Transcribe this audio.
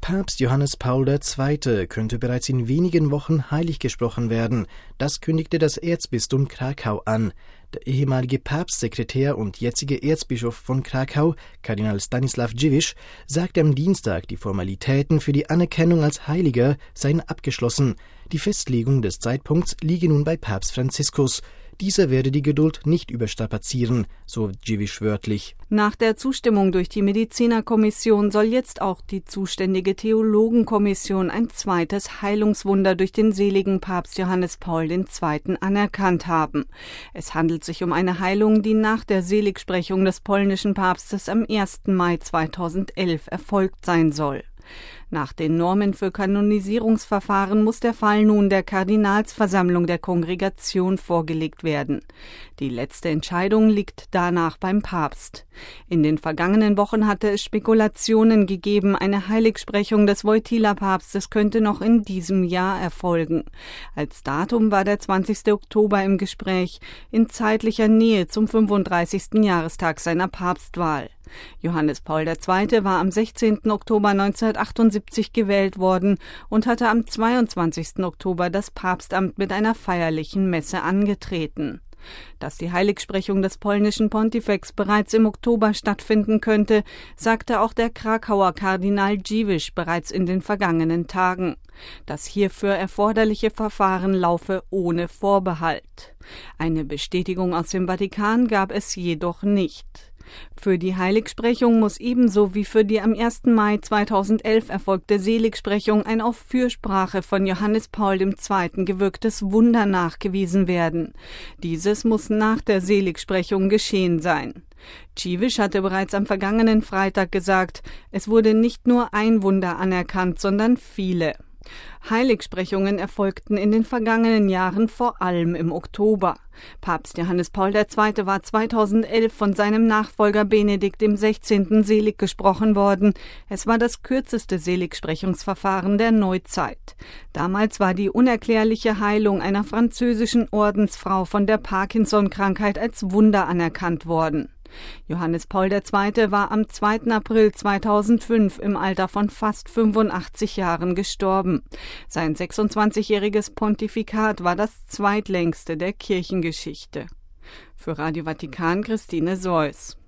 Papst Johannes Paul II. Könnte bereits in wenigen Wochen heilig gesprochen werden. Das kündigte das Erzbistum Krakau an. Der ehemalige Papstsekretär und jetzige Erzbischof von Krakau, Kardinal Stanislav Dziwisz, sagte am Dienstag, die Formalitäten für die Anerkennung als Heiliger seien abgeschlossen. Die Festlegung des Zeitpunkts liege nun bei Papst Franziskus. Dieser werde die Geduld nicht überstrapazieren, so Dziwisz wörtlich. Nach der Zustimmung durch die Medizinerkommission soll jetzt auch die zuständige Theologenkommission ein zweites Heilungswunder durch den seligen Papst Johannes Paul II. Anerkannt haben. Es handelt sich um eine Heilung, die nach der Seligsprechung des polnischen Papstes am 1. Mai 2011 erfolgt sein soll. Nach den Normen für Kanonisierungsverfahren muss der Fall nun der Kardinalsversammlung der Kongregation vorgelegt werden. Die letzte Entscheidung liegt danach beim Papst. In den vergangenen Wochen hatte es Spekulationen gegeben, eine Heiligsprechung des Wojtyla-Papstes könnte noch in diesem Jahr erfolgen. Als Datum war der 20. Oktober im Gespräch, in zeitlicher Nähe zum 35. Jahrestag seiner Papstwahl. Johannes Paul II. War am 16. Oktober 1978 gewählt worden und hatte am 22. Oktober das Papstamt mit einer feierlichen Messe angetreten. Dass die Heiligsprechung des polnischen Pontifex bereits im Oktober stattfinden könnte, sagte auch der Krakauer Kardinal Dziwisz bereits in den vergangenen Tagen. Das hierfür erforderliche Verfahren laufe ohne Vorbehalt. Eine Bestätigung aus dem Vatikan gab es jedoch nicht. Für die Heiligsprechung muss ebenso wie für die am 1. Mai 2011 erfolgte Seligsprechung ein auf Fürsprache von Johannes Paul II. Gewirktes Wunder nachgewiesen werden. Dieses muss nach der Seligsprechung geschehen sein. Dziwisz hatte bereits am vergangenen Freitag gesagt, es wurde nicht nur ein Wunder anerkannt, sondern viele. Heiligsprechungen erfolgten in den vergangenen Jahren vor allem im Oktober. Papst Johannes Paul II. War 2011 von seinem Nachfolger Benedikt XVI. Selig gesprochen worden. Es war das kürzeste Seligsprechungsverfahren der Neuzeit. Damals war die unerklärliche Heilung einer französischen Ordensfrau von der Parkinson-Krankheit als Wunder anerkannt worden. Johannes Paul II. War am 2. April 2005 im Alter von fast 85 Jahren gestorben. Sein 26-jähriges Pontifikat war das zweitlängste der Kirchengeschichte. Für Radio Vatikan Christine Seuss.